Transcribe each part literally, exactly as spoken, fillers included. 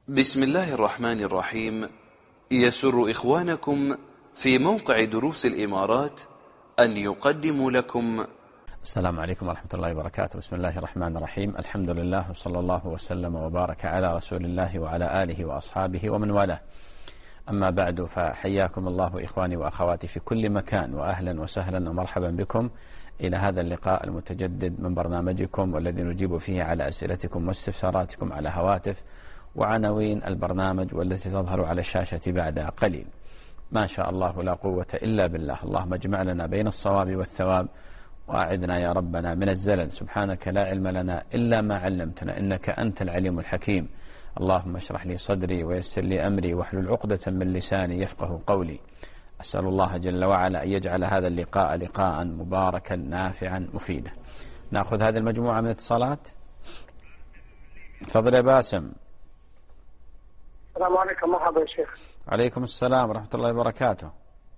بسم الله الرحمن الرحيم. يسر إخوانكم في موقع دروس الإمارات أن يقدموا لكم. السلام عليكم ورحمة الله وبركاته. بسم الله الرحمن الرحيم. الحمد لله وصلى الله وسلم وبارك على رسول الله وعلى آله وأصحابه ومن والاه. أما بعد، فحياكم الله إخواني وأخواتي في كل مكان، وأهلا وسهلا ومرحبا بكم إلى هذا اللقاء المتجدد من برنامجكم، والذي نجيب فيه على أسئلتكم واستفساراتكم على هواتف وعناوين البرنامج والتي تظهر على الشاشة بعد قليل. ما شاء الله لا قوة إلا بالله. اللهم اجمع لنا بين الصواب والثواب، وأعذنا يا ربنا من الزلل. سبحانك لا علم لنا إلا ما علمتنا، إنك أنت العليم الحكيم. اللهم اشرح لي صدري ويسر لي أمري واحلل عقدة من لساني يفقه قولي. أسأل الله جل وعلا أن يجعل هذا اللقاء لقاء مباركا نافعا مفيدا. نأخذ هذه المجموعة من الاتصالات. تفضل يا باسم. السلام عليكم. مرحبا يا شيخ. عليكم السلام ورحمة الله وبركاته.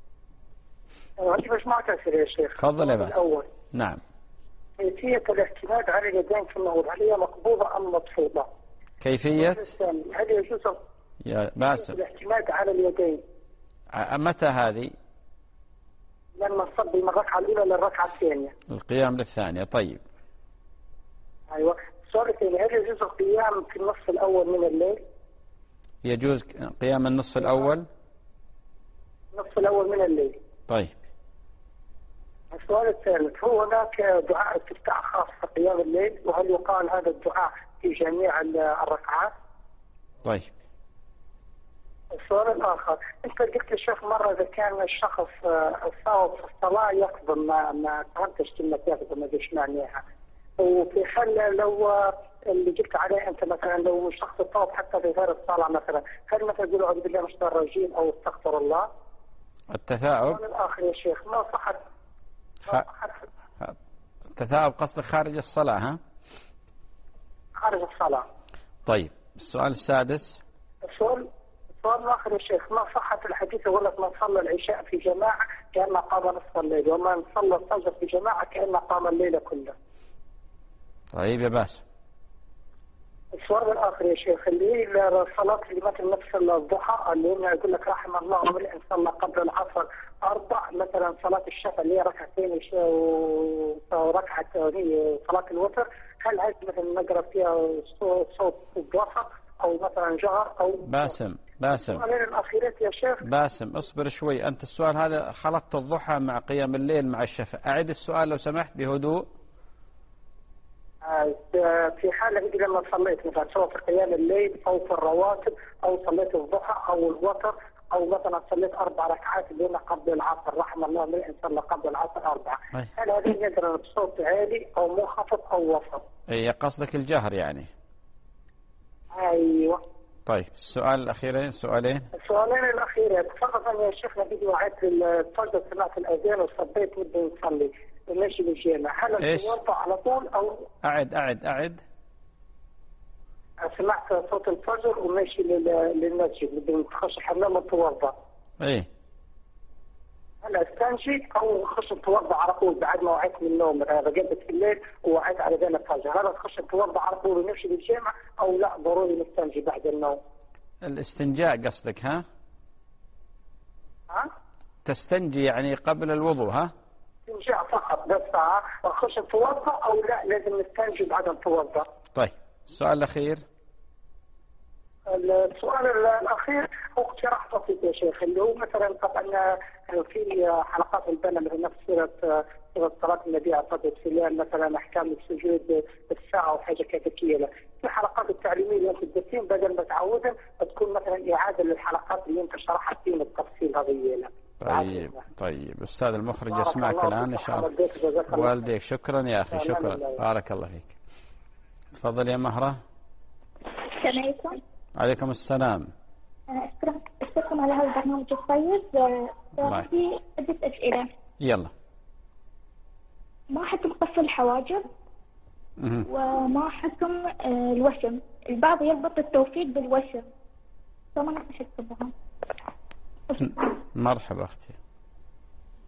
عندي مجموعة أسئلة يا شيخ. تفضل يا باسم. الأول، نعم. كيفية الاعتماد على اليدين في النهوض، هل هي مقبوضة أم مطفوضة؟ كيفية هل يجوز يا باسم الاعتماد على اليدين؟ متى هذه؟ لما نصلي من الركعة الأولى للركعة الثانية. القيام للثانية. طيب. أيوة. السؤال الثاني، هل يجوز القيام في النصف الأول من الليل؟ يجوز قيام النصف الأول؟ النصف الأول من الليل. طيب. السؤال الثالث، هو هناك دعاء استفتاح خاص في قيام الليل، وهل يقال هذا الدعاء في جميع الركعات؟ طيب. السؤال الآخر، أنت قلت للشيخ مرة إذا كان الشخص صاوب في الصلاة يقبل، ما ما فهمتش كلمة يقبل، ما ادري معناها. وفي حال لو اللي قلت عليه أنت مثلا، لو الشخص صاوب حتى في غير الصلاة مثلا، هل مثلا يقول أعوذ بالله من الشيطان الرجيم أو استغفر الله؟ التثاؤب. السؤال الآخر يا شيخ، ما صحت خ... التثاؤب قصدك خارج الصلاة؟ ها؟ خارج الصلاة. طيب. السؤال السادس. السؤال السؤال الآخر يا شيخ، ما صحة الحديث يقول لك من صلى العشاء في جماعة كأنه قام نصف الليل، ومن صلى الفجر في جماعة كأنه قام الليل كله. طيب يا باسم. السؤال الآخر يا شيخ، اللي هي الصلاة اللي مثل نفس الضحى، اللي هنا يقول لك رحم الله امرئ صلى قبل العصر أربع، مثلا صلاة الشفع اللي هي ركعتين وركعة صلاة الوتر، هل هذه مثلا نقرأ فيها صوت وسط أو مثلا جهر أو باسم باسم السؤالين الأخيرات يا شيخ. باسم اصبر شوي. أنت السؤال هذا خلطت الضحى مع قيام الليل مع الشفع. أعد السؤال لو سمحت بهدوء. في حالة إذا لما صليت مثلا سواء في قيام الليل أو في الرواتب أو صليت الضحى أو الوتر أو مثلا صليت أربع ركعات اللي هنا قبل العصر، رحم الله امرئ صلى قبل العصر أربعة، هل هذا يقرأ بصوت عالي أو منخفض أو وسط؟ أي قصدك الجهر يعني؟ أيوة. طيب. السؤال الأخيرين سؤالين. السؤالين الأخيرين، فرضا يا شيخنا بدي وعيت الفجر سمعت الأذان وصليت ودي نصلي ماشي بالجامع، هل اتوضا على طول او اعد اعد اعد سمعت صوت الفجر وماشي للمسجد بدي نخش الحمام ونتوضا، ايه هل استنجي او نخش نتوضا على طول بعد ما وعيت من النوم، رقدت في الليل ووعيت على اذان الفجر، هل نخش نتوضا على طول ونمشي للجامع او لا ضروري نستنجي بعد النوم؟ الاستنجاء قصدك؟ ها ها تستنجي يعني قبل الوضوء؟ ها استنجاء فقط بس، ها نخش نتوضا او لا لازم نستنجي بعد نتوضا؟ طيب. السؤال الأخير. السؤال الأخير هو اقتراح بسيط يا شيخ، اللي هو مثلا طبعا في حلقات البنا مثل نفس سيرة سيرة صلاة النبي عليه الصلاة والسلام، مثلا أحكام السجود بالساعة وحاجة كذا، في حلقات التعليمية اللي أنت تدرسين بدل ما تعودن تكون مثلا إعادة للحلقات اللي أنت شرحت فيها بالتفصيل هذه. طيب طيب. أستاذ المخرج يسمعك الآن إن شاء الله. والديك. شكرا يا أخي. شكرا. بارك الله فيك. تفضل يا مهرة. السلام عليكم. عليكم السلام. أشكركم على هذا البرنامج الطيب. في عدة أسئلة. يلا. ما حكم قص الحواجب؟ وما حكم الوسم؟ البعض يربط التوفيق بالوسم، فما نعرف ايش يكتبها. مرحبا أختي.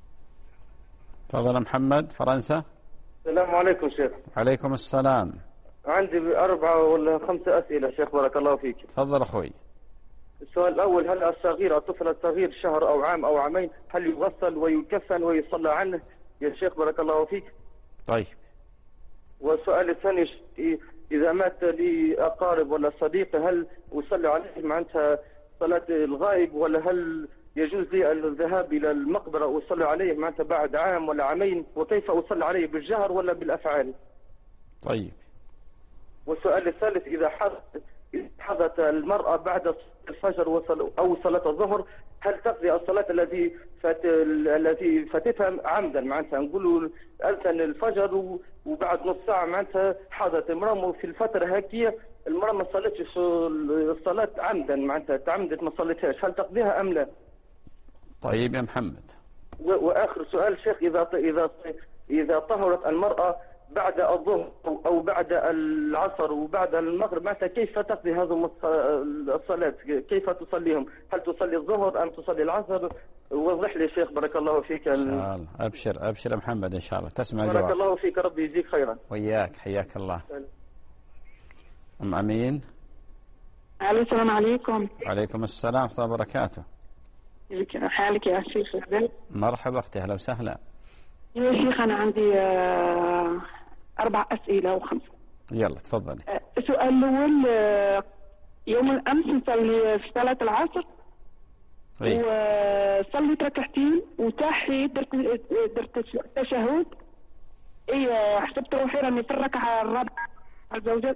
تفضل محمد فرنسا. السلام عليكم شيخ. عليكم السلام. عندي أربعة ولا خمسة أسئلة شيخ بارك الله فيك. تفضل أخوي. السؤال الأول، هل الصغير الطفل الصغير شهر أو عام أو عامين هل يغسل ويكفن ويصلى عنه يا شيخ بارك الله فيك؟ طيب. والسؤال الثاني، إذا مات لي أقارب ولا صديق هل أصلي عليه معناتها صلاة الغائب، ولا هل يجوز لي الذهاب إلى المقبرة وأصلي عليه معناتها بعد عام ولا عامين، وكيف أصلي عليه بالجهر ولا بالأفعال؟ طيب. والسؤال الثالث، إذا حضت المرأة بعد الفجر أو صلاة الظهر هل تقضي الصلاة التي فات التي فاتتها عمدا، معناتها نقولوا أذن الفجر وبعد نص ساعة معناتها حضت المرأة في الفترة هكية المرأة ما صلتش الصلاة عمدا، معناتها تعمدت ما صلتهاش، هل تقضيها أم لا؟ طيب يا محمد. وآخر سؤال شيخ، إذا إذا إذا طهرت المرأة بعد الظهر أو بعد العصر وبعد المغرب معناتها كيف تقضي هذه الصلاة؟ كيف تصليهم؟ هل تصلي الظهر أم تصلي العصر؟ وضح لي شيخ بارك الله فيك. إن شاء الله. أبشر أبشر يا محمد إن شاء الله تسمع الجواب. بارك الله فيك، ربي يجزيك خيرا. وياك، حياك الله. أم أمين. الو السلام عليكم. وعليكم السلام ورحمة الله وبركاته. حالك يا شيخ؟ مرحبا أختي، أهلا وسهلا. يا شيخ أنا عندي أربع أسئلة وخمسة. يلا تفضلي. السؤال الأول، يوم الأمس نصلي في صلاة العصر إيه؟ وصليت ركعتين وتاحي درت درت التشهد. اي حسبت روحي راني في الركعة الرابعة عز وجل،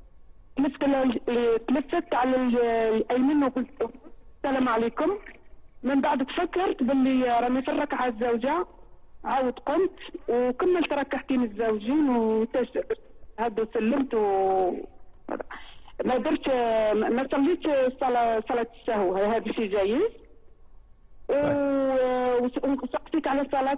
تلفت على الأيمن وقلت السلام عليكم. من بعد تفكرت باللي راني في الركعة الزوجة، عاود قمت وكملت ركعتين الزوجين وهذا سلمت و ما درت ما صليتش صلاة صلاة السهو، هذا شيء جيد. وسقطت على صلاة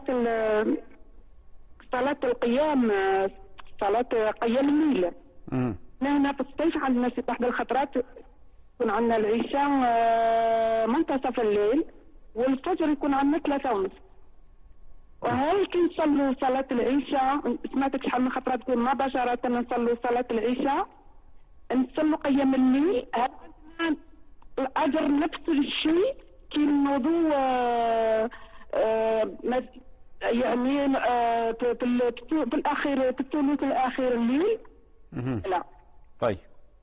صلاة القيام، صلاة قيام الليل. هنا في الصيف عندنا في واحدة الخطرات يكون عندنا العشاء منتصف الليل والفجر يكون عندنا ثلاثة ونص. وهل كي نصلوا صلاة العشاء، سمعتك شحال من خطرات تقول مباشرة نصلوا صلاة العشاء نصلوا قيام الليل، الأجر نفس الشيء كي الموضوع آه آه يعني آه في, في الأخير في الثلث الأخير الليل؟ لا. طيب.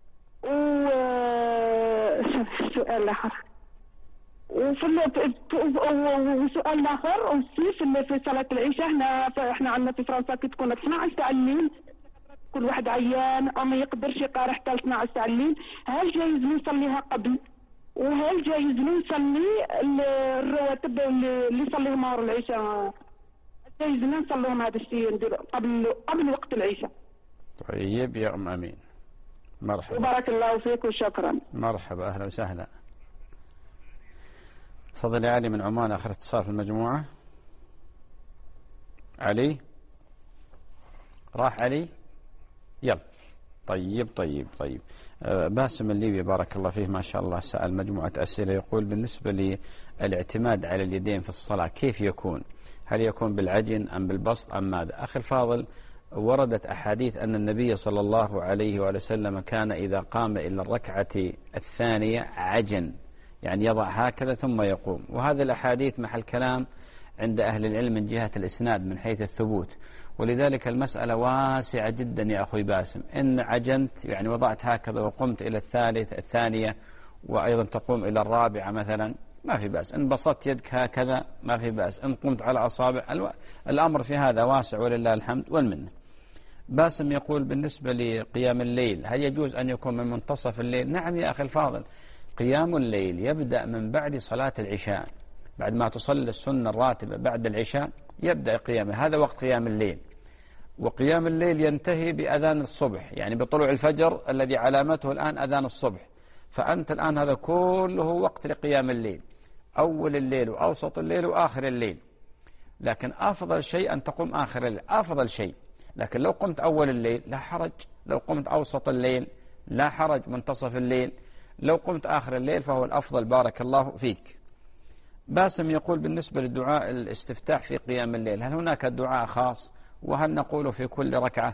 وسؤال الآخر، وفي وسؤال الاخر والسيف اللي في صلاه العشاء، احنا احنا عندنا في فرنسا كي تكون اثناعش تاع الليل كل واحد عيان او ما يقدرش يقرا حتى اثناعش تاع الليل، هل جايز نصليها قبل؟ وهل جايز نصلي الرواتب اللي يصليهم نهار العشاء جايز نصليهم هذا الشيء ندير قبل قبل وقت العشاء؟ طيب يا ام امين، مرحبا. بارك الله فيك وشكرا. مرحبا، اهلا وسهلا. تفضل يا علي من عمان، آخر اتصال في المجموعة. علي راح علي؟ يلا. طيب طيب طيب. أه باسم الليبي بارك الله فيه ما شاء الله سأل مجموعة أسئلة، يقول بالنسبة للاعتماد على اليدين في الصلاة كيف يكون؟ هل يكون بالعجن أم بالبسط أم ماذا؟ أخي الفاضل، وردت أحاديث أن النبي صلى الله عليه وآله وسلم كان إذا قام إلى الركعة الثانية عجن، يعني يضع هكذا ثم يقوم، وهذه الأحاديث محل كلام عند أهل العلم من جهة الإسناد من حيث الثبوت، ولذلك المسألة واسعة جدا يا أخوي باسم. إن عجنت يعني وضعت هكذا وقمت إلى الثالث الثانية وأيضا تقوم إلى الرابعة مثلا ما في بأس، إن بسطت يدك هكذا ما في بأس، إن قمت على أصابع، الأمر في هذا واسع ولله الحمد والمنة. باسم يقول بالنسبة لقيام الليل هل يجوز أن يكون من منتصف الليل؟ نعم يا أخي الفاضل، قيام الليل يبدأ من بعد صلاة العشاء، بعد ما تصلي السنة الراتبة بعد العشاء يبدأ قيامه، هذا وقت قيام الليل. وقيام الليل ينتهي بأذان الصبح، يعني بطلوع الفجر الذي علامته الآن أذان الصبح، فأنت الآن هذا كله وقت لقيام الليل، أول الليل وأوسط الليل وآخر الليل. لكن أفضل شيء أن تقوم آخر الليل، أفضل شيء. لكن لو قمت أول الليل لا حرج، لو قمت أوسط الليل لا حرج، منتصف الليل، لو قمت آخر الليل فهو الأفضل. بارك الله فيك. باسم يقول بالنسبة للدعاء الاستفتاح في قيام الليل هل هناك دعاء خاص وهل نقوله في كل ركعة؟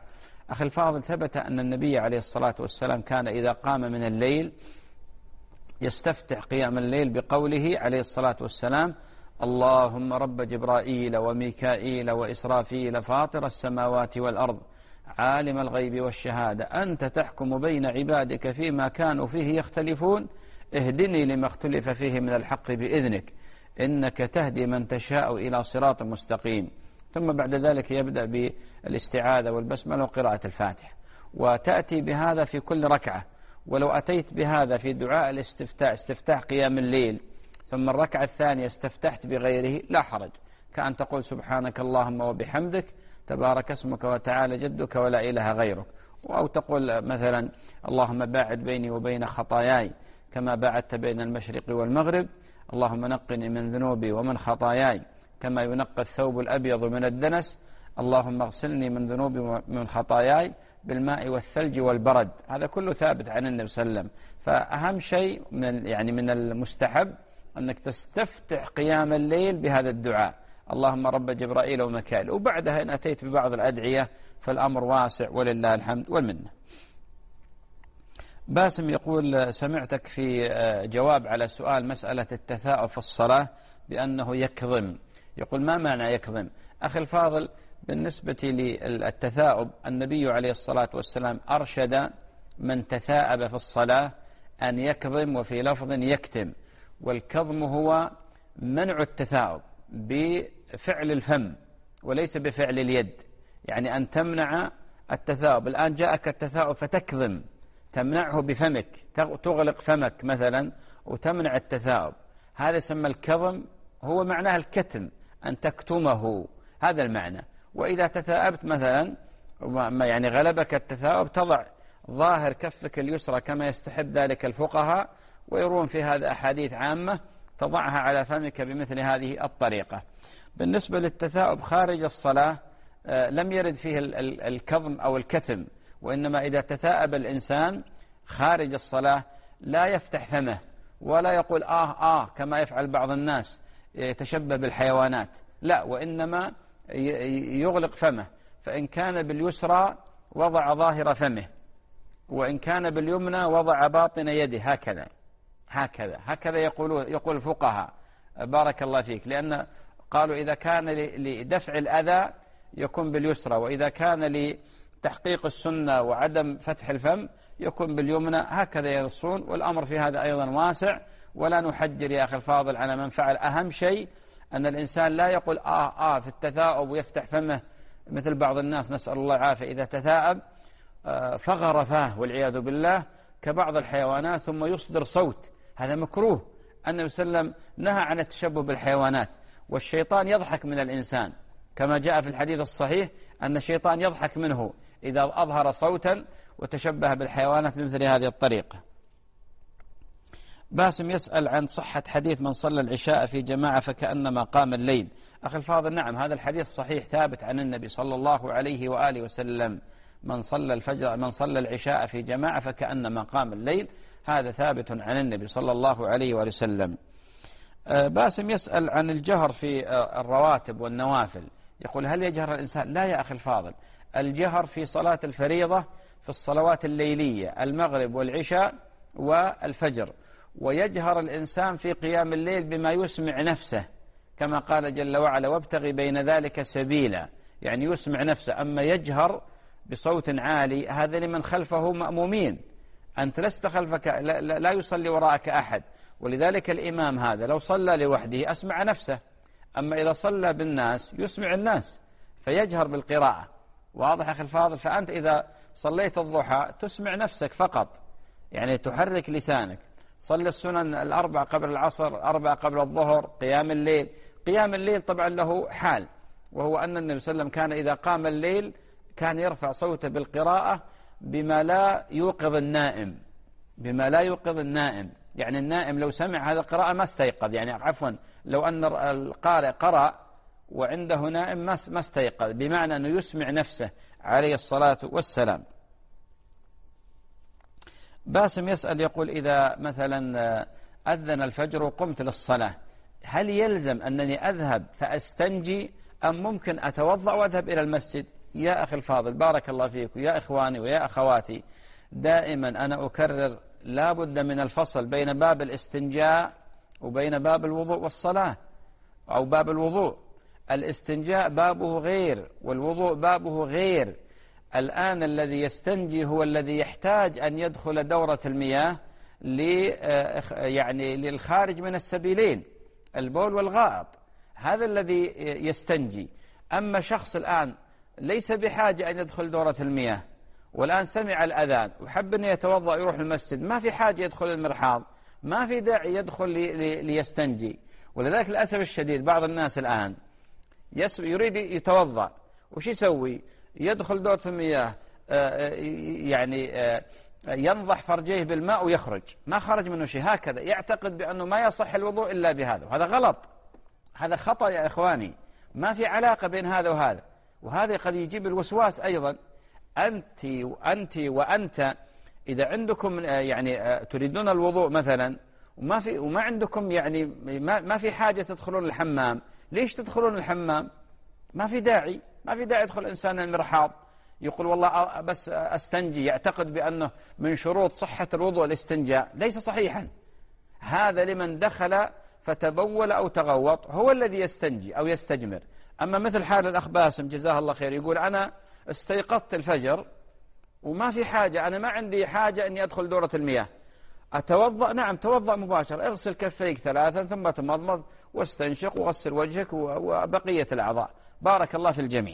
أخي الفاضل، ثبت أن النبي عليه الصلاة والسلام كان إذا قام من الليل يستفتح قيام الليل بقوله عليه الصلاة والسلام: اللهم رب جبرائيل وميكائيل وإسرافيل فاطر السماوات والأرض عالم الغيب والشهادة أنت تحكم بين عبادك فيما كانوا فيه يختلفون اهدني لما اختلف فيه من الحق بإذنك إنك تهدي من تشاء إلى صراط مستقيم. ثم بعد ذلك يبدأ بالاستعاذة والبسملة وقراءة الفاتحة، وتأتي بهذا في كل ركعة. ولو أتيت بهذا في دعاء الاستفتاح استفتاح قيام الليل ثم الركعة الثانية استفتحت بغيره لا حرج، كأن تقول سبحانك اللهم وبحمدك تبارك اسمك وتعالى جدك ولا إله غيرك، أو تقول مثلا اللهم باعد بيني وبين خطاياي كما باعدت بين المشرق والمغرب، اللهم نقني من ذنوبي ومن خطاياي كما ينقى الثوب الأبيض من الدنس، اللهم اغسلني من ذنوبي ومن خطاياي بالماء والثلج والبرد. هذا كله ثابت عن النبي صلى الله عليه وسلم. فأهم شيء من يعني من المستحب أنك تستفتح قيام الليل بهذا الدعاء: اللهم رب جبرائيل وميكائيل، وبعدها إن أتيت ببعض الأدعية فالأمر واسع ولله الحمد والمنة. باسم يقول: سمعتك في جواب على سؤال مسألة التثاؤب في الصلاة بأنه يكظم. يقول: ما معنى يكظم؟ أخي الفاضل، بالنسبة للتثاؤب النبي عليه الصلاة والسلام أرشد من تثاءب في الصلاة أن يكظم، وفي لفظ يكتم. والكظم هو منع التثاؤب بفعل الفم وليس بفعل اليد، يعني أن تمنع التثاؤب. الآن جاءك التثاؤب فتكظم، تمنعه بفمك، تغلق فمك مثلا وتمنع التثاؤب، هذا يسمى الكظم، هو معناه الكتم، أن تكتمه، هذا المعنى. وإذا تثاءبت مثلا يعني غلبك التثاؤب تضع ظاهر كفك اليسرى كما يستحب ذلك الفقهاء، ويرون في هذا أحاديث عامة، تضعها على فمك بمثل هذه الطريقة. بالنسبة للتثاؤب خارج الصلاة لم يرد فيه الكظم أو الكتم، وإنما إذا تثاءب الإنسان خارج الصلاة لا يفتح فمه ولا يقول آه آه كما يفعل بعض الناس يتشبه بالحيوانات، لا، وإنما يغلق فمه. فإن كان باليسرى وضع ظاهر فمه، وإن كان باليمنى وضع باطن يده، هكذا هكذا هكذا يقول يقول الفقهاء بارك الله فيك، لأن قالوا إذا كان لدفع الأذى يكون باليسرى، وإذا كان لتحقيق السنة وعدم فتح الفم يكون باليمنى، هكذا ينصون. والأمر في هذا أيضا واسع، ولا نحجر يا أخي الفاضل على من فعل. أهم شيء أن الإنسان لا يقول آه آه في التثاؤب ويفتح فمه مثل بعض الناس، نسأل الله العافية، إذا تثاءب آه فغر فاه والعياذ بالله كبعض الحيوانات ثم يصدر صوت، هذا مكروه. النبي صلى الله عليه وسلم نهى عن التشبه بالحيوانات، والشيطان يضحك من الإنسان كما جاء في الحديث الصحيح أن الشيطان يضحك منه إذا أظهر صوتا وتشبه بالحيوانات بمثل هذه الطريقة. باسم يسأل عن صحة حديث من صلى العشاء في جماعة فكأنما قام الليل. أخي الفاضل، نعم، هذا الحديث صحيح ثابت عن النبي صلى الله عليه وآله وسلم: من صلى الفجر من صلى العشاء في جماعة فكأنما قام الليل، هذا ثابت عن النبي صلى الله عليه وآله وسلم. باسم يسأل عن الجهر في الرواتب والنوافل. يقول: هل يجهر الإنسان؟ لا يا أخي الفاضل، الجهر في صلاة الفريضة في الصلوات الليلية المغرب والعشاء والفجر، ويجهر الإنسان في قيام الليل بما يسمع نفسه كما قال جل وعلا: وابتغي بين ذلك سبيلا، يعني يسمع نفسه. أما يجهر بصوت عالي هذا لمن خلفه مأمومين، أنت لست خلفك، لا, لا يصلي وراءك أحد، ولذلك الإمام هذا لو صلى لوحده أسمع نفسه، أما إذا صلى بالناس يسمع الناس فيجهر بالقراءة. واضح أخي الفاضل؟ فأنت إذا صليت الضحى تسمع نفسك فقط، يعني تحرك لسانك. صلي السنن الأربع قبل العصر، أربع قبل الظهر، قيام الليل. قيام الليل طبعا له حال، وهو أن النبي صلى الله عليه وسلم كان إذا قام الليل كان يرفع صوته بالقراءة بما لا يوقظ النائم، بما لا يوقظ النائم. يعني النائم لو سمع هذه القراءة ما استيقظ، يعني عفوا لو أن القارئ قرأ وعنده نائم ما استيقظ، بمعنى أنه يسمع نفسه عليه الصلاة والسلام. باسم يسأل يقول: إذا مثلا أذن الفجر وقمت للصلاة هل يلزم أنني أذهب فأستنجي أم ممكن أتوضأ وأذهب إلى المسجد؟ يا أخي الفاضل بارك الله فيك، يا إخواني ويا أخواتي، دائما أنا أكرر لا بد من الفصل بين باب الاستنجاء وبين باب الوضوء والصلاة، أو باب الوضوء. الاستنجاء بابه غير والوضوء بابه غير. الآن الذي يستنجي هو الذي يحتاج أن يدخل دورة المياه يعني للخارج من السبيلين، البول والغائط، هذا الذي يستنجي. أما شخص الآن ليس بحاجة أن يدخل دورة المياه، والآن سمع الأذان وحب أن يتوضأ يروح المسجد، ما في حاجة يدخل المرحاض، ما في داعي يدخل لي لي ليستنجي. ولذلك للأسف الشديد بعض الناس الآن يريد يتوضأ، وش يسوي؟ يدخل دورة المياه يعني ينضح فرجيه بالماء ويخرج، ما خرج منه شيء، هكذا يعتقد بأنه ما يصح الوضوء إلا بهذا، وهذا غلط، هذا خطأ يا إخواني، ما في علاقة بين هذا وهذا. وهذا قد يجيب الوسواس أيضا. أنت وأنت وأنت إذا عندكم يعني تريدون الوضوء مثلا وما في وما عندكم يعني ما ما في حاجة تدخلون الحمام، ليش تدخلون الحمام؟ ما في داعي، ما في داعي يدخل إنسان المرحاض يقول والله بس أستنجي، يعتقد بأنه من شروط صحة الوضوء الاستنجاء، ليس صحيحا. هذا لمن دخل فتبول أو تغوط هو الذي يستنجي أو يستجمر. أما مثل حال الأخ باسم جزاه الله خير، يقول أنا استيقظت الفجر وما في حاجة، أنا ما عندي حاجة أني أدخل دورة المياه، أتوضأ؟ نعم توضأ مباشرة، اغسل كفيك ثلاثا ثم تمضمض واستنشق وغسل وجهك وبقية الأعضاء. بارك الله في الجميع.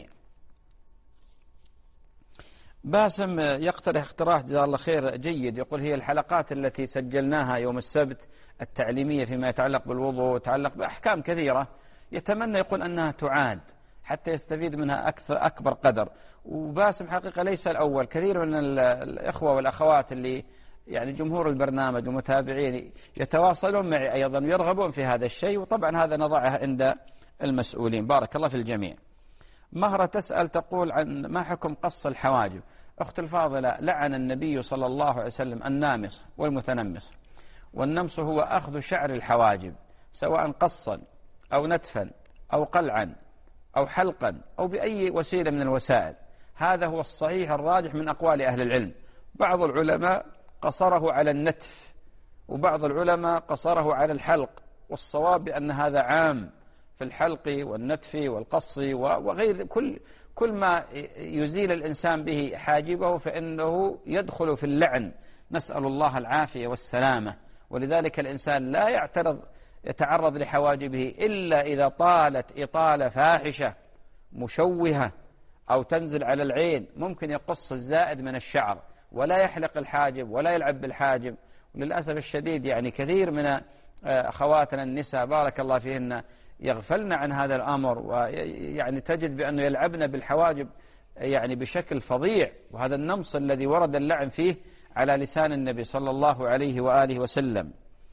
باسم يقترح اقتراح جزاه الله خير جيد، يقول هي الحلقات التي سجلناها يوم السبت التعليمية فيما يتعلق بالوضوء ويتعلق بأحكام كثيرة، يتمنى يقول أنها تعاد حتى يستفيد منها أكثر أكبر قدر. وباسم حقيقة ليس الأول، كثير من الإخوة والأخوات اللي يعني جمهور البرنامج ومتابعين يتواصلون معي أيضا ويرغبون في هذا الشيء، وطبعا هذا نضعه عند المسؤولين. بارك الله في الجميع. مهرة تسأل تقول عن ما حكم قص الحواجب. أخت الفاضلة، لعن النبي صلى الله عليه وسلم النامص والمتنمص، والنمص هو أخذ شعر الحواجب سواء قصا أو نتفا أو قلعا أو حلقا أو بأي وسيلة من الوسائل. هذا هو الصحيح الراجح من أقوال أهل العلم. بعض العلماء قصره على النتف، وبعض العلماء قصره على الحلق، والصواب بأن هذا عام في الحلق والنتف والقص وغير كل كل ما يزيل الإنسان به حاجبه فإنه يدخل في اللعن، نسأل الله العافية والسلامة. ولذلك الإنسان لا يعترض يتعرض لحواجبه إلا إذا طالت إطالة فاحشة مشوهة أو تنزل على العين، ممكن يقص الزائد من الشعر ولا يحلق الحاجب ولا يلعب بالحاجب. وللأسف الشديد يعني كثير من أخواتنا النساء بارك الله فيهن يغفلن عن هذا الأمر، ويعني تجد بأنه يلعبن بالحواجب يعني بشكل فظيع، وهذا النمص الذي ورد اللعن فيه على لسان النبي صلى الله عليه وآله وسلم.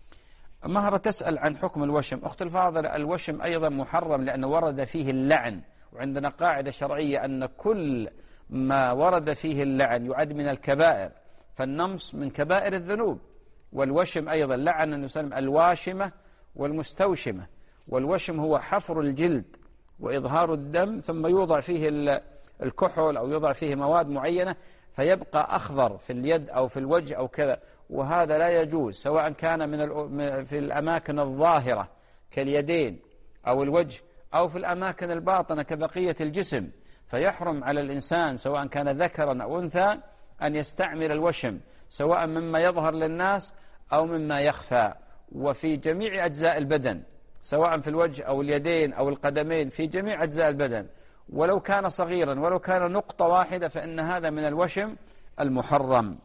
مهرة تسأل عن حكم الوشم. أخت الفاضل، الوشم أيضا محرم لأنه ورد فيه اللعن، وعندنا قاعدة شرعية أن كل ما ورد فيه اللعن يعد من الكبائر، فالنمص من كبائر الذنوب. والوشم أيضا لعن النبي صلى الله عليه وسلم الواشمة والمستوشمة. والوشم هو حفر الجلد وإظهار الدم ثم يوضع فيه الكحول أو يوضع فيه مواد معينة فيبقى أخضر في اليد أو في الوجه أو كذا، وهذا لا يجوز سواء كان من في الأماكن الظاهرة كاليدين أو الوجه أو في الأماكن الباطنة كبقية الجسم. فيحرم على الإنسان سواء كان ذكرا أو أنثى أن يستعمل الوشم سواء مما يظهر للناس أو مما يخفى، وفي جميع أجزاء البدن سواء في الوجه أو اليدين أو القدمين، في جميع أجزاء البدن، ولو كان صغيرا ولو كان نقطة واحدة فإن هذا من الوشم المحرم.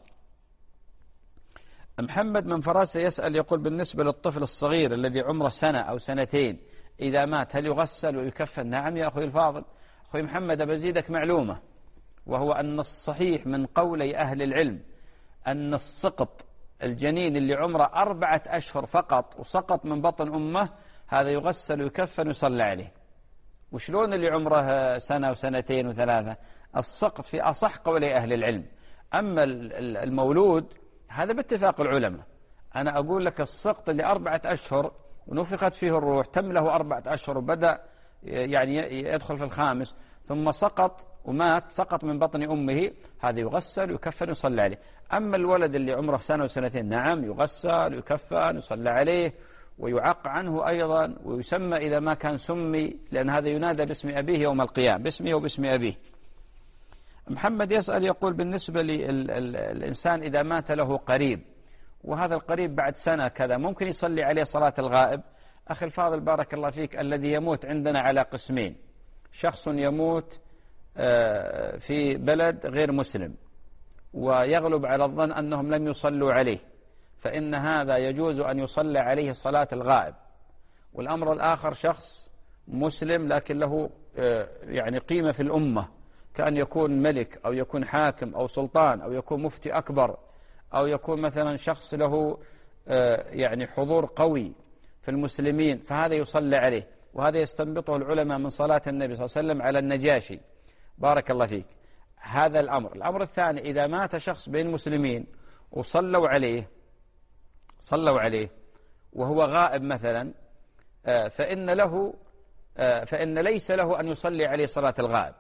محمد من فرنسا يسأل يقول بالنسبة للطفل الصغير الذي عمره سنة أو سنتين إذا مات هل يغسل ويكفن؟ نعم يا أخوي الفاضل. أخوي محمد بزيدك معلومة، وهو أن الصحيح من قولي أهل العلم أن السقط الجنين اللي عمره أربعة أشهر فقط وسقط من بطن أمه هذا يغسل ويكفن ويصلى عليه. وشلون اللي عمره سنة وسنتين وثلاثة؟ السقط في أصح قولي أهل العلم. أما المولود هذا باتفاق العلماء. أنا أقول لك السقط اللي أربعة أشهر ونفخت فيه الروح، تم له أربعة أشهر وبدأ يعني يدخل في الخامس، ثم سقط ومات، سقط من بطن أمه، هذا يغسل ويكفن ويصلى عليه. أما الولد اللي عمره سنة وسنتين نعم يغسل ويكفن ويصلى عليه ويعق عنه أيضا، ويسمى إذا ما كان سمي، لأن هذا ينادى باسم أبيه يوم القيامة، باسمه وباسم أبيه. محمد يسأل يقول بالنسبة للإنسان إذا مات له قريب وهذا القريب بعد سنة كذا ممكن يصلي عليه صلاة الغائب؟ أخي الفاضل بارك الله فيك، الذي يموت عندنا على قسمين: شخص يموت في بلد غير مسلم ويغلب على الظن أنهم لم يصلوا عليه، فإن هذا يجوز أن يصلى عليه صلاة الغائب. والأمر الآخر شخص مسلم لكن له يعني قيمة في الأمة، كأن يكون ملك أو يكون حاكم أو سلطان أو يكون مفتي أكبر أو يكون مثلا شخص له يعني حضور قوي في المسلمين، فهذا يصلى عليه، وهذا يستنبطه العلماء من صلاة النبي صلى الله عليه وسلم على النجاشي. بارك الله فيك. هذا الأمر. الأمر الثاني: إذا مات شخص بين المسلمين وصلوا عليه صلوا عليه وهو غائب مثلا، فإن له فإن ليس له أن يصلي عليه صلاة الغائب،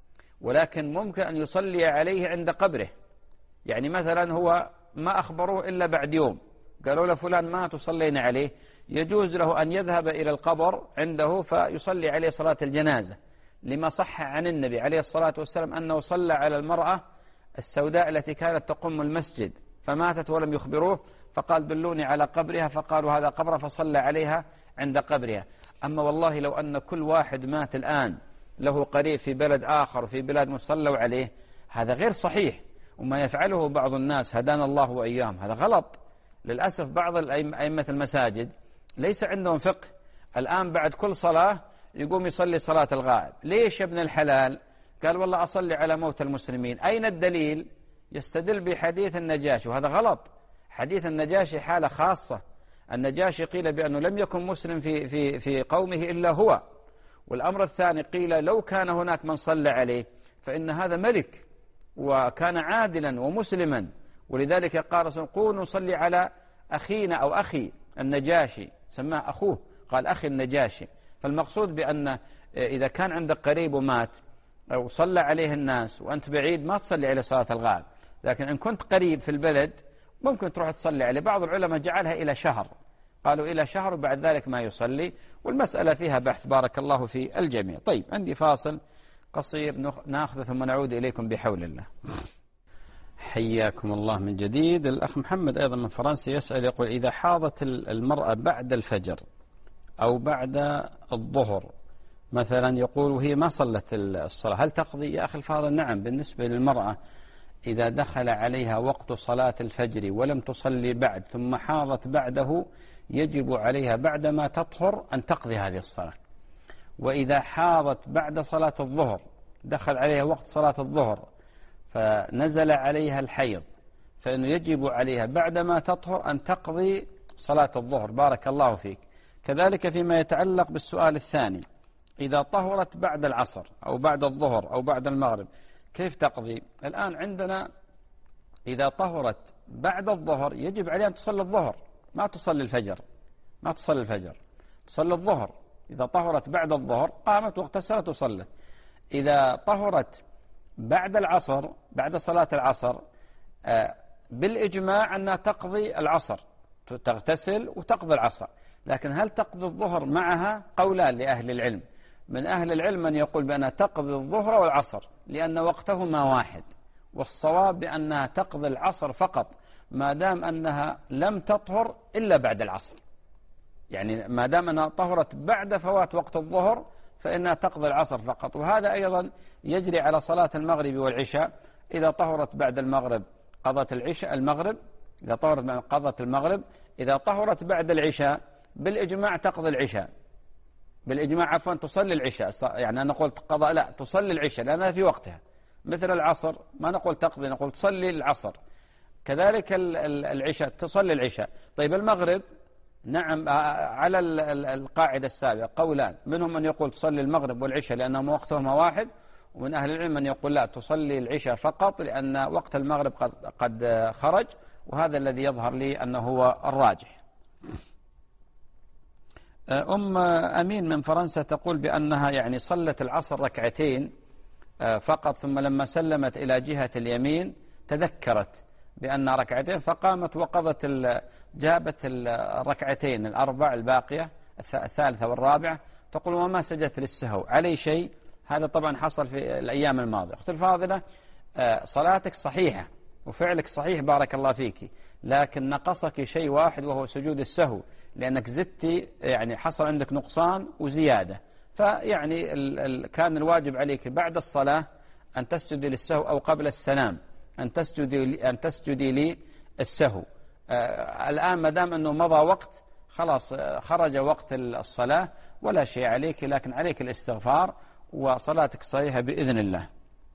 ولكن ممكن أن يصلي عليه عند قبره. يعني مثلا هو ما أخبروه إلا بعد يوم، قالوا له فلان مات وصلينا عليه، يجوز له أن يذهب إلى القبر عنده فيصلي عليه صلاة الجنازة، لما صح عن النبي عليه الصلاة والسلام أنه صلى على المرأة السوداء التي كانت تقوم المسجد فماتت ولم يخبروه، فقال دلوني على قبرها، فقالوا هذا قبرها، فصلى عليها عند قبرها. أما والله لو أن كل واحد مات الآن له قريب في بلد آخر وفي بلاد مصلوا عليه، هذا غير صحيح، وما يفعله بعض الناس هدانا الله وإياهم هذا غلط. للأسف بعض أئمة المساجد ليس عندهم فقه، الآن بعد كل صلاة يقوم يصلي صلاة الغائب. ليش يا ابن الحلال؟ قال والله أصلي على موت المسلمين. أين الدليل؟ يستدل بحديث النجاشي، وهذا غلط. حديث النجاشي حالة خاصة، النجاشي قيل بأنه لم يكن مسلم في, في, في قومه إلا هو. والأمر الثاني قيل لو كان هناك من صلى عليه فإن هذا ملك وكان عادلا ومسلما، ولذلك قال رسول قولوا نصلي على أخينا أو أخي النجاشي، سماه أخوه قال أخي النجاشي. فالمقصود بأن إذا كان عندك قريب ومات أو صلى عليه الناس وأنت بعيد ما تصلي عليه صلاة الغائب، لكن إن كنت قريب في البلد ممكن تروح تصلي عليه. بعض العلماء جعلها إلى شهر، قالوا إلى شهر وبعد ذلك ما يصلي، والمسألة فيها بحث بارك الله في الجميع. طيب عندي فاصل قصير ناخذه ثم نعود إليكم بحول الله. حياكم الله من جديد. الأخ محمد أيضا من فرنسا يسأل يقول إذا حاضت المرأة بعد الفجر أو بعد الظهر مثلا، يقول وهي ما صلت الصلاة، هل تقضي؟ يا أخي الفاضل نعم، بالنسبة للمرأة إذا دخل عليها وقت صلاة الفجر ولم تصلي بعد ثم حاضت بعده يجب عليها بعدما تطهر أن تقضي هذه الصلاة. وإذا حاضت بعد صلاة الظهر دخل عليها وقت صلاة الظهر فنزل عليها الحيض فإنه يجب عليها بعدما تطهر أن تقضي صلاة الظهر. بارك الله فيك. كذلك فيما يتعلق بالسؤال الثاني، إذا طهرت بعد العصر أو بعد الظهر أو بعد المغرب كيف تقضي؟ الآن عندنا إذا طهرت بعد الظهر يجب عليها أن تصلي الظهر، ما تصلي الفجر، ما تصلي الفجر، تصلي الظهر. إذا طهرت بعد الظهر قامت واغتسلت وصلت. إذا طهرت بعد العصر بعد صلاة العصر بالإجماع أنها تقضي العصر، تغتسل وتقضي العصر. لكن هل تقضي الظهر معها؟ قولان لأهل العلم. من أهل العلم من يقول بأنها تقضي الظهر والعصر لأن وقتهما واحد، والصواب بأنها تقضي العصر فقط ما دام أنها لم تطهر إلا بعد العصر. يعني ما دام أنها طهرت بعد فوات وقت الظهر فإنها تقضي العصر فقط. وهذا أيضا يجري على صلاة المغرب والعشاء، إذا طهرت بعد المغرب قضت العشاء المغرب، إذا طهرت بعد قضت المغرب، إذا طهرت بعد العشاء بالإجماع تقضي العشاء، بالإجماع عفوا تصلي العشاء. يعني أنا قلت قضاء، لا تصلي العشاء لأنها في وقتها. مثل العصر ما نقول تقضي، نقول تصلي العصر. كذلك العشاء تصلي العشاء. طيب المغرب نعم على القاعدة السابقة قولان، منهم من يقول تصلي المغرب والعشاء لأنهم وقتهما واحد، ومن أهل العلم من يقول لا تصلي العشاء فقط لأن وقت المغرب قد, قد خرج، وهذا الذي يظهر لي أنه هو الراجح. أم أمين من فرنسا تقول بأنها يعني صلت العصر ركعتين فقط، ثم لما سلمت إلى جهة اليمين تذكرت بأن ركعتين فقامت وقضت جابت الركعتين الأربع الباقية الثالثة والرابعة، تقول وما سجدت للسهو علي شيء. هذا طبعا حصل في الأيام الماضية. أختي الفاضلة، صلاتك صحيحة وفعلك صحيح بارك الله فيك، لكن نقصك شيء واحد وهو سجود السهو، لأنك زدتي يعني حصل عندك نقصان وزيادة. فيعني ال ال كان الواجب عليك بعد الصلاة أن تسجدي للسهو أو قبل السلام أن تسجدي أن تسجدي لي السهو. آه الآن ما دام أنه مضى وقت خلاص خرج وقت الصلاة ولا شيء عليك، لكن عليك الاستغفار وصلاتك صحيحة بإذن الله.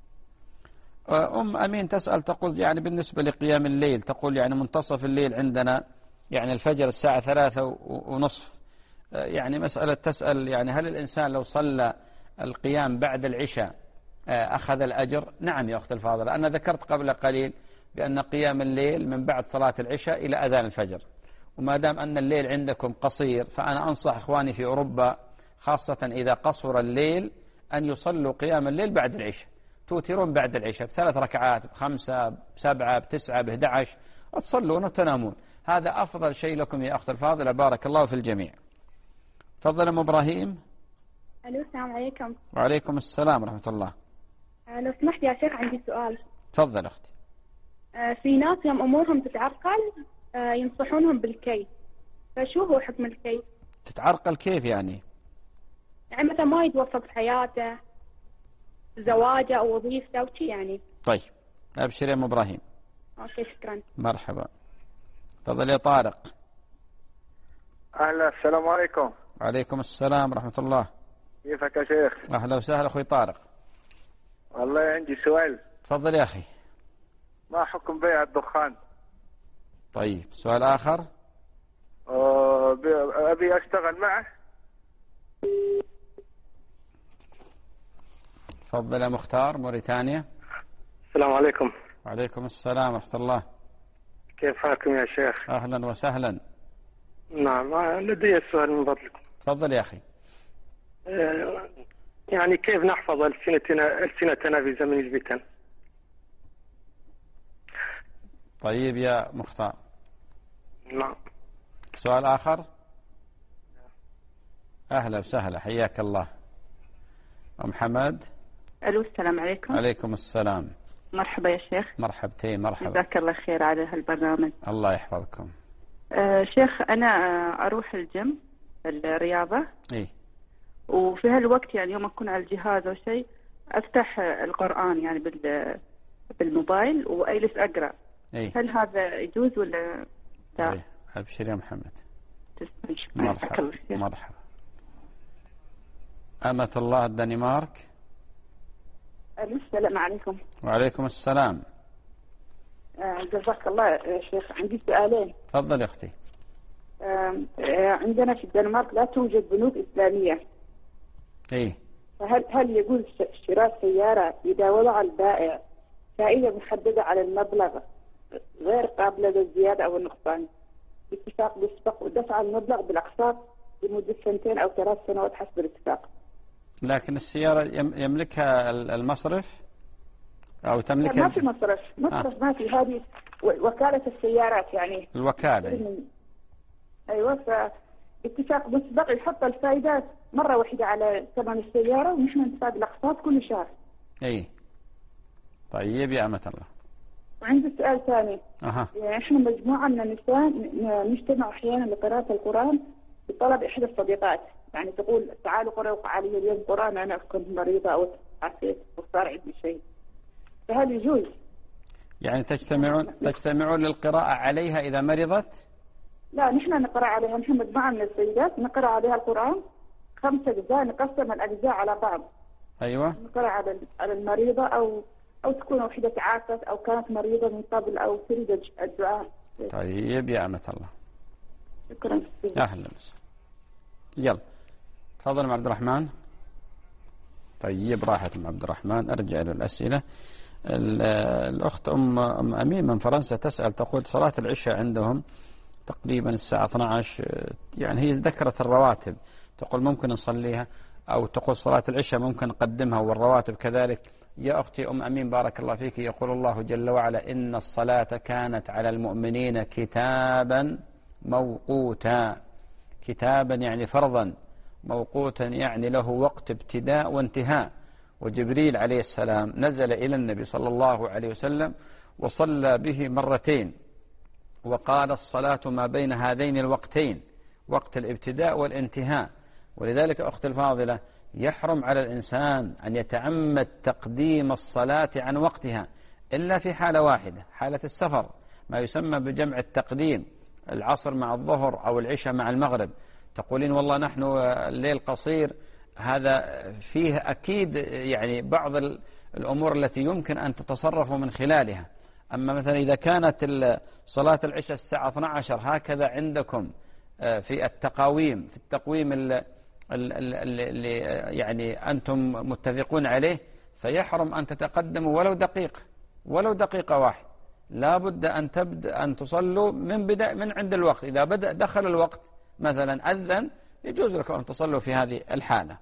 أم أمين تسأل تقول يعني بالنسبة لقيام الليل، تقول يعني منتصف الليل عندنا يعني الفجر الساعة ثلاثة ونصف، يعني مسألة تسأل يعني هل الإنسان لو صلى القيام بعد العشاء أخذ الأجر؟ نعم يا أخت الفاضلة، أنا ذكرت قبل قليل بأن قيام الليل من بعد صلاة العشاء إلى أذان الفجر، وما دام أن الليل عندكم قصير فأنا أنصح إخواني في أوروبا خاصة إذا قصر الليل أن يصلوا قيام الليل بعد العشاء، توترون بعد العشاء بثلاث ركعات بخمسة بسبعة بتسعة بإحدى عشر وتصلون وتنامون. هذا أفضل شيء لكم يا أخت الفاضلة، بارك الله في الجميع. تفضل أم إبراهيم. ألو السلام عليكم. وعليكم السلام ورحمة الله. لو سمحت يا شيخ عندي سؤال. تفضل أختي. في ناس يوم أمورهم تتعرقل ينصحونهم بالكي، فشو هو حكم الكي؟ تتعرقل كيف يعني؟ يعني مثلا ما يتوفق في حياته، زواجه أو وظيفته أو شيء يعني. طيب أبشر يا أم إبراهيم. أوكي شكرا. مرحبا. تفضل يا طارق. أهلا السلام عليكم. وعليكم السلام ورحمة الله. كيفك يا شيخ؟ أهلا وسهلا أخوي طارق. والله عندي سؤال. تفضل يا أخي. ما حكم بيع الدخان؟ طيب سؤال آخر. أه أبي أشتغل معه. تفضل يا مختار موريتانيا. السلام عليكم. وعليكم السلام ورحمة الله. كيف حالكم يا شيخ؟ أهلا وسهلا. نعم لدي السؤال من فضلكم. تفضل يا أخي. أه يعني كيف نحفظ ألسنتنا ألسنتنا في زمن الفتن؟ طيب يا مختار. نعم. سؤال آخر. أهلا وسهلا حياك الله. أم حمد. ألو السلام عليكم. عليكم السلام. مرحبا يا شيخ. مرحبتين مرحبا. جزاك الله خير على هالبرنامج. الله يحفظكم. آه شيخ أنا أروح الجيم الرياضة. إيه. وفي هالوقت يعني يوم أكون على الجهاز أو شيء أفتح القرآن يعني بال بالموبايل وأجلس أقرأ. إيه؟ هل هذا يجوز ولا لا؟ إيه؟ أبشر يا محمد. مرحبا. مرحبا. أمة الله الدنمارك. السلام عليكم. وعليكم السلام. آه جزاك الله يا شيخ، عندي سؤالين. تفضل يا أختي. آه عندنا في الدنمارك لا توجد بنوك إسلامية. إيه. فهل هل يجوز شراء سيارة إذا وضع البائع فائدة محددة على المبلغ غير قابلة للزيادة أو النقصان باتفاق مسبق ودفع المبلغ بالأقساط لمدة سنتين أو ثلاث سنوات حسب الاتفاق؟ لكن السيارة يملكها المصرف أو تملكها؟ ما في مصرف، مصرف آه. ما في، هذه وكالة السيارات يعني. الوكالة. أيوة، فاتفاق مسبق يحط الفائدات مرة واحدة على ثمن السيارة ونحن ندفع بالأقساط كل شهر. أي. طيب يا أمة الله. وعندي سؤال ثاني. أها. يعني احنا مجموعة من النساء نجتمع أحيانا لقراءة القرآن بطلب إحدى الصديقات، يعني تقول تعالوا قرأوا علي اليوم قرآن أنا كنت مريضة أو عافيت وصار عندي شيء، فهل يجوز؟ يعني تجتمعون تجتمعون للقراءة عليها إذا مرضت؟ لا نحن نقرأ عليها، نحن مجموعة من السيدات نقرأ عليها القرآن خمسة أجزاء، نقسم الأجزاء على بعض. أيوة. نقرأ على على المريضة أو أو تكون وحدة عافت أو كانت مريضة من قبل أو تريد الدعاء. طيب يا أمة الله. شكرا. أهلا وسهلا. يلا تفضل مع عبد الرحمن. طيب راحت مع عبد الرحمن، أرجع إلى الأسئلة. الأخت أم أم أمين من فرنسا تسأل تقول صلاة العشاء عندهم تقريبا الساعة اثنتي عشرة، يعني هي ذكرت الرواتب تقول ممكن نصليها، أو تقول صلاة العشاء ممكن نقدمها والرواتب كذلك يا أختي أم أمين بارك الله فيك، يقول الله جل وعلا إن الصلاة كانت على المؤمنين كتابا موقوتا. كتابا يعني فرضا، موقوتا يعني له وقت ابتداء وانتهاء. وجبريل عليه السلام نزل إلى النبي صلى الله عليه وسلم وصلى به مرتين، وقال الصلاة ما بين هذين الوقتين، وقت الابتداء والانتهاء. ولذلك أختي الفاضلة يحرم على الإنسان أن يتعمد تقديم الصلاة عن وقتها إلا في حالة واحدة، حالة السفر، ما يسمى بجمع التقديم، العصر مع الظهر أو العشاء مع المغرب. تقولين والله نحن الليل قصير، هذا فيه أكيد يعني بعض الأمور التي يمكن أن تتصرفوا من خلالها. أما مثلا إذا كانت صلاة العشاء الساعة اثنتي عشرة هكذا عندكم في التقاويم، في التقويم اللي يعني أنتم متفقون عليه، فيحرم أن تتقدموا ولو دقيقة، ولو دقيقة واحد. لا بد أن تبدأ أن تصلوا من بدأ من عند الوقت. إذا بدأ دخل الوقت مثلا أذن، يجوز لكم أن تصلوا في هذه الحالة.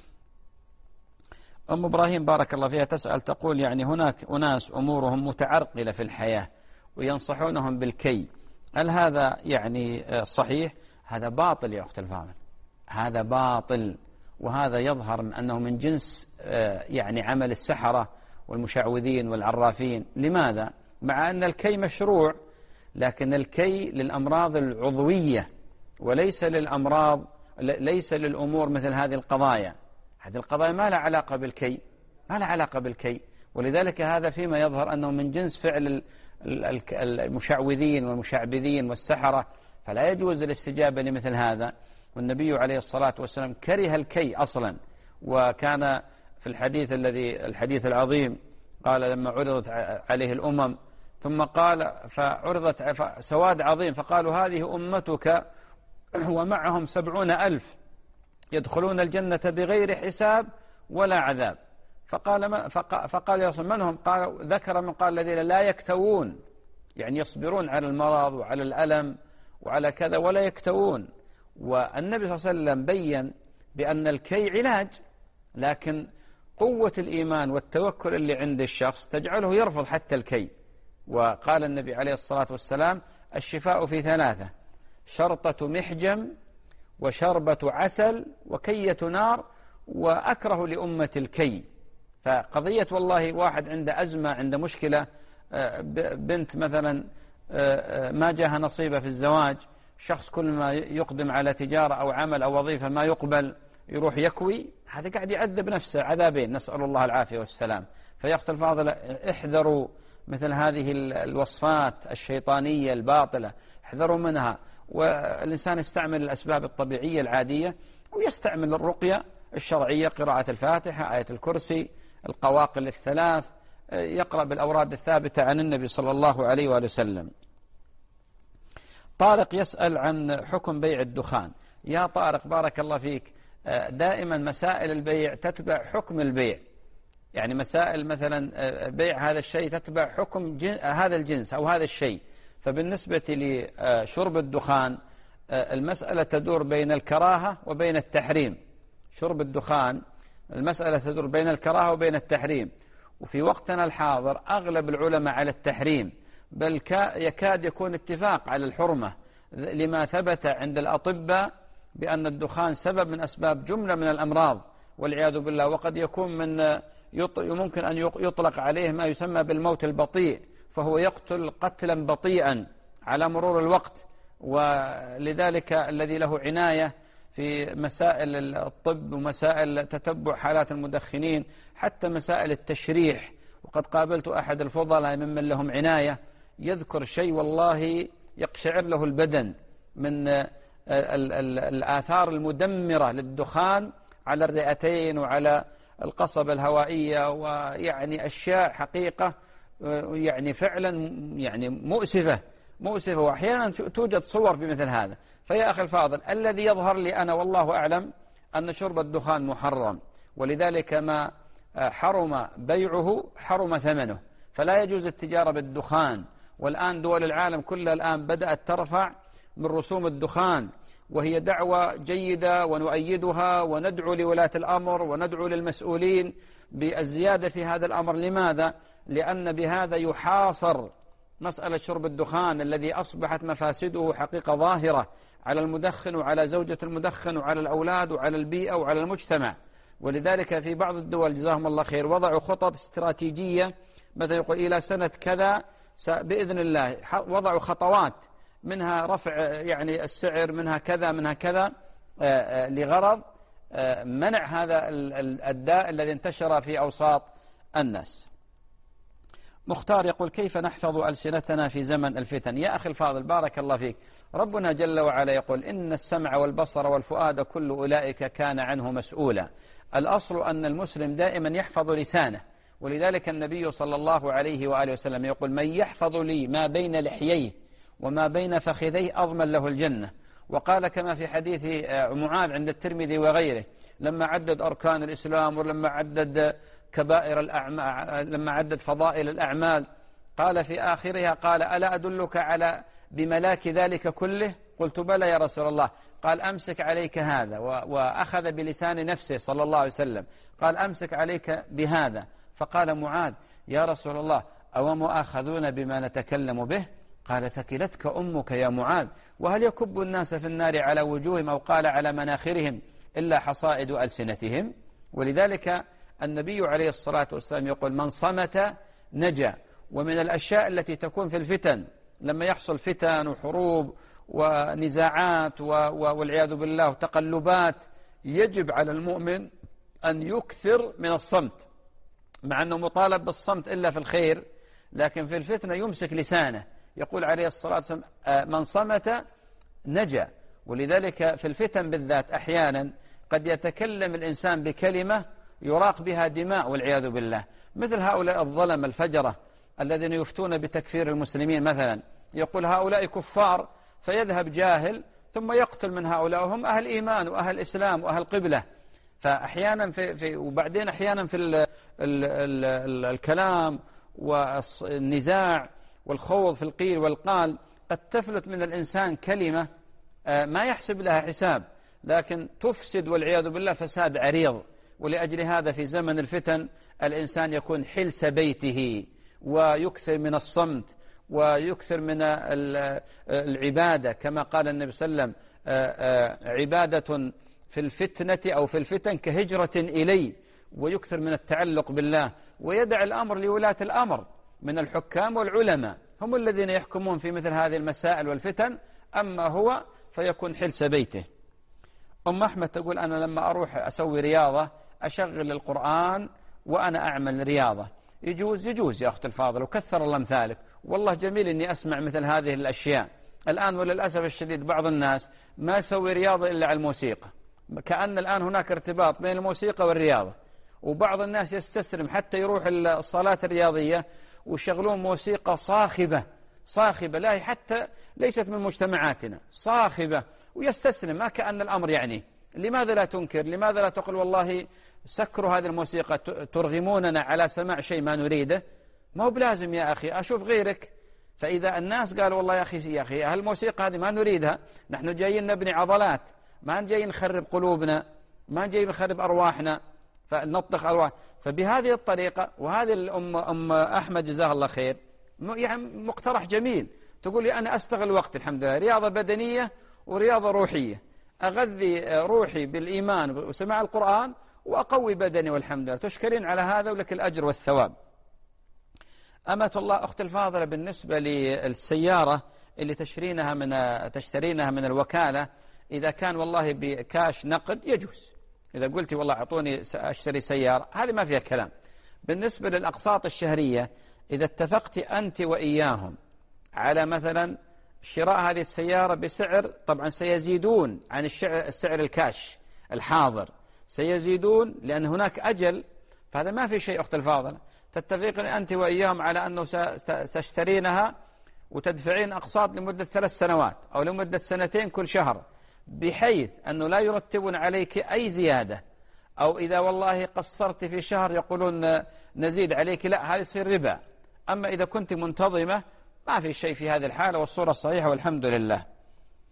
أم إبراهيم بارك الله فيها تسأل تقول يعني هناك أناس أمورهم متعرقلة في الحياة وينصحونهم بالكي، هل هذا يعني صحيح؟ هذا باطل يا أخت الفاضل، هذا باطل، وهذا يظهر من أنه من جنس يعني عمل السحرة والمشعوذين والعرافين. لماذا؟ مع أن الكي مشروع، لكن الكي للأمراض العضوية وليس للأمراض، ليس للأمور مثل هذه القضايا. هذه القضايا ما لها علاقة بالكي، ما لها علاقة بالكي. ولذلك هذا فيما يظهر أنه من جنس فعل المشعوذين والمشعبذين والسحرة، فلا يجوز الاستجابة لمثل هذا. والنبي عليه الصلاة والسلام كره الكي أصلا، وكان في الحديث الذي الحديث العظيم قال لما عرضت عليه الأمم ثم قال فعرضت سواد عظيم فقالوا هذه أمتك ومعهم سبعون ألف يدخلون الجنة بغير حساب ولا عذاب. فقال ما فقال يا رسول من هم؟ قال ذكر من قال الذين لا يكتوون، يعني يصبرون على المرض وعلى الألم وعلى كذا ولا يكتوون. والنبي صلى الله عليه وسلم بين بأن الكي علاج، لكن قوة الإيمان والتوكل اللي عند الشخص تجعله يرفض حتى الكي. وقال النبي عليه الصلاة والسلام الشفاء في ثلاثة: شرطة محجم، وشربة عسل، وكية نار، وأكره لأمة الكي. فقضية والله واحد عنده أزمة، عنده مشكلة، بنت مثلا ما جاها نصيبة في الزواج، شخص كل ما يقدم على تجارة أو عمل أو وظيفة ما يقبل يروح يكوي، هذا قاعد يعذب نفسه عذابين، نسأل الله العافية والسلام. فيا أخت الفاضلة احذروا مثل هذه الوصفات الشيطانية الباطلة، احذروا منها. والإنسان يستعمل الأسباب الطبيعية العادية، ويستعمل الرقية الشرعية، قراءة الفاتحة، آية الكرسي، القواقل الثلاث، يقرأ بالأوراد الثابتة عن النبي صلى الله عليه وآله وسلم. طارق يسأل عن حكم بيع الدخان. يا طارق بارك الله فيك، دائما مسائل البيع تتبع حكم البيع، يعني مسائل مثلا بيع هذا الشيء تتبع حكم هذا الجنس أو هذا الشيء. فبالنسبة لشرب الدخان المسألة تدور بين الكراهة وبين التحريم. شرب الدخان المسألة تدور بين الكراهة وبين التحريم، وفي وقتنا الحاضر أغلب العلماء على التحريم، بل يكاد يكون اتفاق على الحرمة، لما ثبت عند الأطباء بأن الدخان سبب من أسباب جملة من الأمراض والعياذ بالله. وقد يكون من ممكن أن يطلق عليه ما يسمى بالموت البطيء، فهو يقتل قتلا بطيئا على مرور الوقت. ولذلك الذي له عناية في مسائل الطب ومسائل تتبع حالات المدخنين، حتى مسائل التشريح، وقد قابلت أحد الفضلاء ممن لهم عناية يذكر شيء والله يقشعر له البدن من الآثار المدمرة للدخان على الرئتين وعلى القصبة الهوائية، ويعني أشياء حقيقة يعني فعلا يعني مؤسفة مؤسفة وأحيانا توجد صور بمثل هذا. فيا أخي الفاضل، الذي يظهر لي أنا والله أعلم أن شرب الدخان محرم، ولذلك ما حرم بيعه حرم ثمنه، فلا يجوز التجارة بالدخان. والآن دول العالم كلها الآن بدأت ترفع من رسوم الدخان، وهي دعوة جيدة ونؤيدها وندعو لولاة الأمر وندعو للمسؤولين بالزيادة في هذا الأمر. لماذا؟ لأن بهذا يحاصر مسألة شرب الدخان الذي أصبحت مفاسده حقيقة ظاهرة على المدخن وعلى زوجة المدخن وعلى الأولاد وعلى البيئة وعلى المجتمع. ولذلك في بعض الدول جزاهم الله خير وضعوا خطط استراتيجية، مثلا يقول إلى سنة كذا بإذن الله، وضعوا خطوات منها رفع يعني السعر، منها كذا منها كذا، لغرض منع هذا الداء الذي انتشر في أوساط الناس. مختار يقول: كيف نحفظ ألسنتنا في زمن الفتن؟ يا أخي الفاضل بارك الله فيك، ربنا جل وعلا يقول: إن السمع والبصر والفؤاد كل أولئك كان عنه مسؤولا. الأصل أن المسلم دائما يحفظ لسانه، ولذلك النبي صلى الله عليه وآله وسلم يقول: من يحفظ لي ما بين لحييه وما بين فخذيه أضمن له الجنة. وقال كما في حديث معاذ عند الترمذي وغيره لما عدد أركان الإسلام ولما عدد كبائر الأعمال، لما عدد فضائل الأعمال، قال في آخرها قال: ألا أدلك على بملاك ذلك كله؟ قلت: بلى يا رسول الله. قال: أمسك عليك هذا، وأخذ بلسان نفسه صلى الله عليه وسلم، قال: أمسك عليك بهذا. فقال معاذ: يا رسول الله أو مؤاخذون بما نتكلم به؟ قال: ثكلتك أمك يا معاذ، وهل يكب الناس في النار على وجوههم أو قال على مناخرهم إلا حصائد ألسنتهم؟ ولذلك النبي عليه الصلاة والسلام يقول: من صمت نجا. ومن الأشياء التي تكون في الفتن لما يحصل فتن وحروب ونزاعات والعياذ بالله تقلبات، يجب على المؤمن أن يكثر من الصمت، مع أنه مطالب بالصمت إلا في الخير، لكن في الفتنة يمسك لسانه. يقول عليه الصلاة والسلام: من صمت نجا. ولذلك في الفتن بالذات أحيانا قد يتكلم الإنسان بكلمة يراق بها دماء والعياذ بالله، مثل هؤلاء الظلم الفجرة الذين يفتون بتكفير المسلمين مثلا، يقول هؤلاء كفار، فيذهب جاهل ثم يقتل من هؤلاء وهم أهل إيمان وأهل إسلام وأهل قبلة. فأحيانا في, في وبعدين أحيانا في ال ال ال ال الكلام والنزاع والخوض في القيل والقال قد تفلت من الإنسان كلمة ما يحسب لها حساب، لكن تفسد والعياذ بالله فساد عريض. ولأجل هذا في زمن الفتن الإنسان يكون حلس بيته ويكثر من الصمت ويكثر من العبادة، كما قال النبي صلى الله عليه وسلم: عبادة في الفتنة أو في الفتن كهجرة إلي. ويكثر من التعلق بالله، ويدع الأمر لولاة الأمر من الحكام والعلماء، هم الذين يحكمون في مثل هذه المسائل والفتن، أما هو فيكون حلس بيته. أم أحمد تقول: أنا لما أروح أسوي رياضة أشغل القرآن وأنا أعمل رياضة. يجوز يجوز يا أخت الفاضل، وكثر الله أمثالك، والله جميل أني أسمع مثل هذه الأشياء. الآن وللأسف الشديد بعض الناس ما يسوي رياضة إلا على الموسيقى، كأن الآن هناك ارتباط بين الموسيقى والرياضة. وبعض الناس يستسلم حتى يروح الصلاة الرياضية ويشغلون موسيقى صاخبة صاخبة، لا حتى ليست من مجتمعاتنا، صاخبة، ويستسلم ما كأن الأمر يعني. لماذا لا تنكر؟ لماذا لا تقول والله سكروا هذه الموسيقى، ترغموننا على سماع شيء ما نريده؟ ما هو بلازم يا أخي، أشوف غيرك. فإذا الناس قالوا والله يا أخي يا أخي هالموسيقى هذه ما نريدها، نحن جايين نبني عضلات، ما جايين نخرب قلوبنا، ما جايين نخرب أرواحنا، فنطخ أرواح. فبهذه الطريقة، وهذه الأم أم أحمد جزاها الله خير يعني مقترح جميل، تقول لي أنا أستغل وقت الحمد لله، رياضة بدنية ورياضة روحية، أغذي روحي بالإيمان وسماع القرآن وأقوي بدني والحمد لله، تشكرين على هذا ولك الأجر والثواب. أمة الله أخت الفاضلة، بالنسبة للسيارة اللي تشترينها من تشترينها من الوكالة، إذا كان والله بكاش نقد يجوز، إذا قلتي والله أعطوني أشتري سيارة هذه ما فيها كلام. بالنسبة للأقساط الشهرية، إذا اتفقت أنت وإياهم على مثلا شراء هذه السيارة بسعر، طبعا سيزيدون عن السعر الكاش الحاضر، سيزيدون لأن هناك أجل، فهذا ما في شيء أخت الفاضلة. تتفقين أنت وإياهم على أنه ستشترينها وتدفعين أقساط لمدة ثلاث سنوات أو لمدة سنتين كل شهر، بحيث أنه لا يرتبون عليك أي زيادة، أو إذا والله قصرت في شهر يقولون نزيد عليك، لا، هذا يصير ربا. أما إذا كنت منتظمة ما في شيء في هذه الحالة، والصورة صحيحة والحمد لله.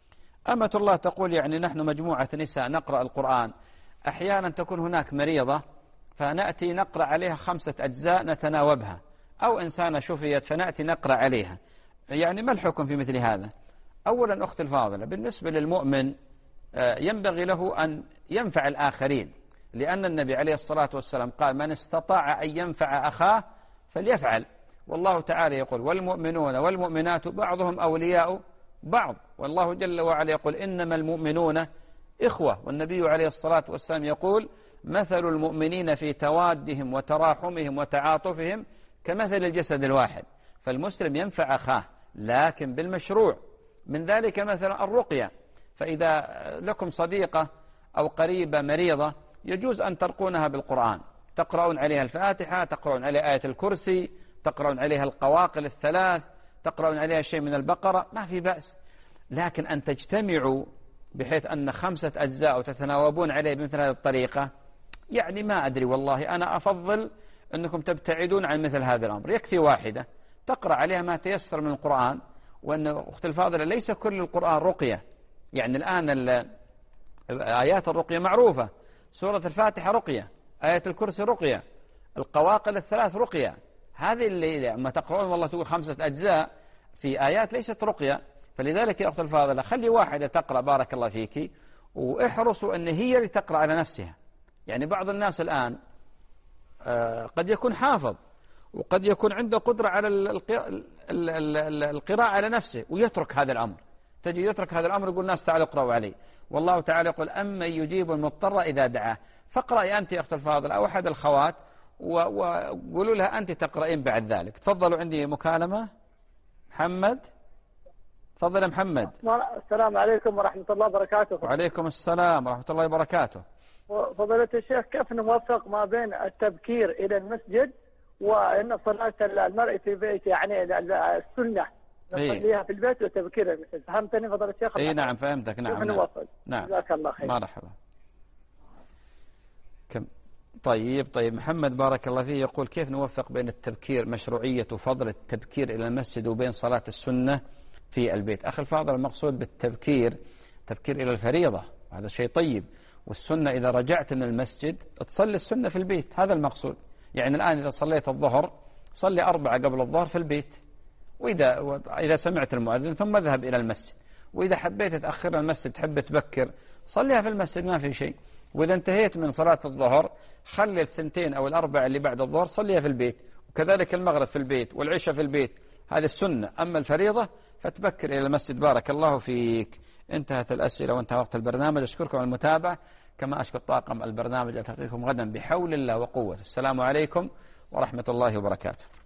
أمة الله تقول يعني نحن مجموعة نساء نقرأ القرآن، أحيانا تكون هناك مريضة فنأتي نقرأ عليها خمسة أجزاء نتناوبها، أو إنسانة شفيت فنأتي نقرأ عليها، يعني ما الحكم في مثل هذا؟ أولا أخت الفاضلة، بالنسبة للمؤمن ينبغي له أن ينفع الآخرين، لأن النبي عليه الصلاة والسلام قال من استطاع أن ينفع أخاه فليفعل، والله تعالى يقول والمؤمنون والمؤمنات بعضهم أولياء بعض، والله جل وعلا يقول إنما المؤمنون إخوة، والنبي عليه الصلاة والسلام يقول مثل المؤمنين في توادهم وتراحمهم وتعاطفهم كمثل الجسد الواحد. فالمسلم ينفع أخاه لكن بالمشروع، من ذلك مثلا الرقية، فإذا لكم صديقة أو قريبة مريضة يجوز أن ترقونها بالقرآن، تقرؤون عليها الفاتحة، تقرؤون عليها آية الكرسي، تقرؤون عليها القواقل الثلاث، تقرؤون عليها شيء من البقرة، ما في بأس. لكن أن تجتمعوا بحيث أن خمسة أجزاء وتتناوبون عليه بمثل هذه الطريقة، يعني ما أدري والله، أنا أفضل أنكم تبتعدون عن مثل هذا الأمر. يكفي واحدة تقرأ عليها ما تيسر من القرآن، وأن أخت الفاضلة ليس كل القرآن رقية، يعني الآن آيات الرقية معروفة، سورة الفاتحة رقية، آية الكرسي رقية، القواقل الثلاث رقية، هذه اللي ما تقرؤون والله تقول خمسة أجزاء في آيات ليست رقية. فلذلك يا أخت الفاضلة خلي واحدة تقرأ بارك الله فيك، واحرصوا أن هي اللي تقرأ على نفسها. يعني بعض الناس الآن قد يكون حافظ وقد يكون عنده قدرة على القراءة على نفسه ويترك هذا الأمر، تجي يترك هذا الأمر يقول الناس تعالوا اقرأوا عليه، والله تعالى يقول أما يجيب المضطر إذا دعاه. فاقرأي أنت يا أخت الفاضل أو أحد الخوات وقولوا لها أنت تقرأين بعد ذلك. تفضلوا، عندي مكالمة. محمد، تفضل يا محمد. السلام عليكم ورحمة الله وبركاته. وعليكم السلام ورحمة الله وبركاته. فضيلة الشيخ، كيف نوفق ما بين التبكير إلى المسجد وأن صلاة المرء في بيت، يعني السنة نصليها في البيت وتبكير المسجد؟ فهمتني فضيلة الشيخ؟ اي نعم فهمتك. نعم كيف نوفق؟ نعم جزاك الله خير. مرحبا. كم طيب طيب محمد بارك الله فيه يقول كيف نوفق بين التبكير، مشروعية وفضل التبكير إلى المسجد وبين صلاة السنة في البيت. أخي الفاضل، المقصود بالتبكير تبكير إلى الفريضة، وهذا شيء طيب، والسنة إذا رجعت من المسجد تصلي السنة في البيت، هذا المقصود. يعني الآن إذا صليت الظهر صلي أربعة قبل الظهر في البيت، وإذا إذا سمعت المؤذن ثم اذهب إلى المسجد، وإذا حبيت تأخر المسجد تحب تبكر صليها في المسجد ما في شيء، وإذا انتهيت من صلاة الظهر خلي الثنتين أو الأربع اللي بعد الظهر صليها في البيت، وكذلك المغرب في البيت والعشاء في البيت، هذه السنة. أما الفريضة فتبكر إلى المسجد. بارك الله فيك. انتهت الأسئلة وانتهى وقت البرنامج. أشكركم على المتابعة، كما أشكر طاقم البرنامج. ألتقيكم غدا بحول الله وقوته. السلام عليكم ورحمة الله وبركاته.